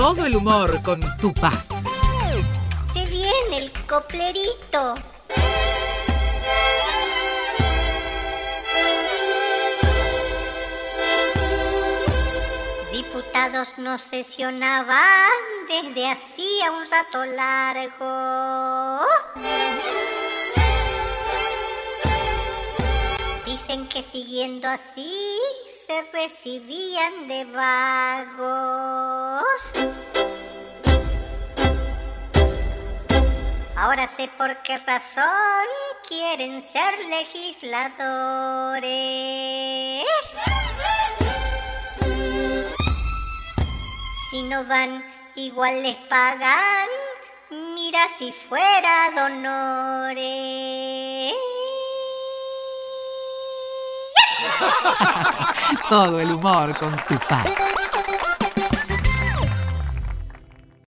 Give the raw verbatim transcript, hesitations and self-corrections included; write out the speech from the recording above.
Todo el humor con Tupá. Se viene el coplerito. Diputados no sesionaban desde hacía un rato largo. Dicen que siguiendo así se recibían de vagos. Ahora sé por qué razón quieren ser legisladores. Si no van, igual les pagan. Mira si fuera Donores. Todo el humor con Tupá.